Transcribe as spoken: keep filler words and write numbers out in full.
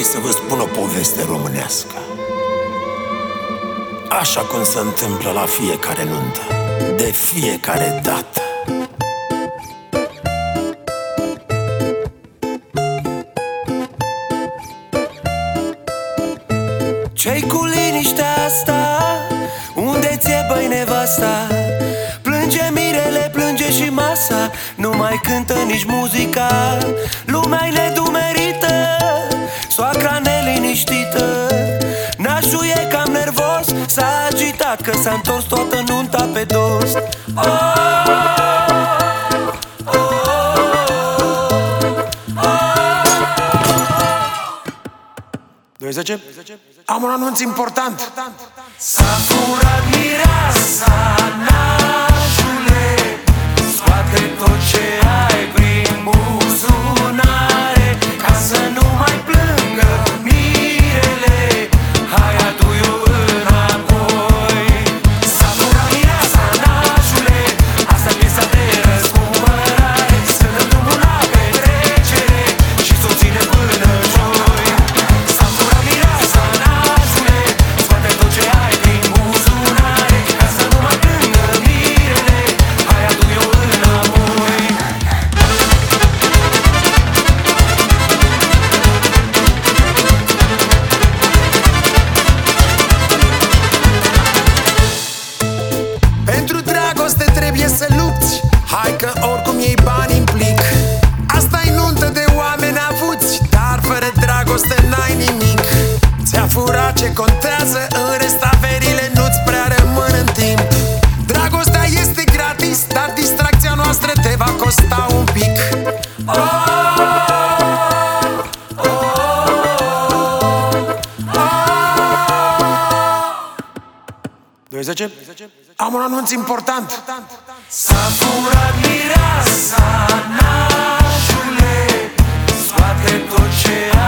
Hai să vă spun o poveste românească, așa cum se întâmplă la fiecare nuntă, de fiecare dată. Ce-i cu liniștea asta? Unde ți-e, băi, nevasta? Plânge mirele, plânge și masa, nu mai cântă nici muzica. Lumea-i nedumerită, soacra neliniștită, nașul e cam nervos, s-a agitat că s-a întors toată nunta pe dos. Oh, oh, oh, douăzeci. Am un anunț important. S-a furat mireasa, nașule, scoate tot ce ai prin buzunare, ca să nu mai plângă mirele, hai adu-i-o înapoi. S-a furat mireasa, nașule, asta-i piesa de răscumpărare, să dăm drumul la petrecere și s-o ține până joi. S-a furat mireasa, nașule, scoate tot ce ai prin buzunare, ca să nu mai plângă mirele, hai adu-i-o înapoi. Pentru dragoste trebuie să lupți, hai că oricum iei bani în plic. Asta-i nuntă de oameni avuți, dar fără dragoste n-ai nimic. Ți-a furat ce contează, în rest averile nu-ți prea rămân în timp. Dragostea este gratis, dar distracția noastră te va costa un pic. Oh, oh, oh, oh. douăzeci. Am un anunț important. S-a furat mireasa, nașule, scoate tot ce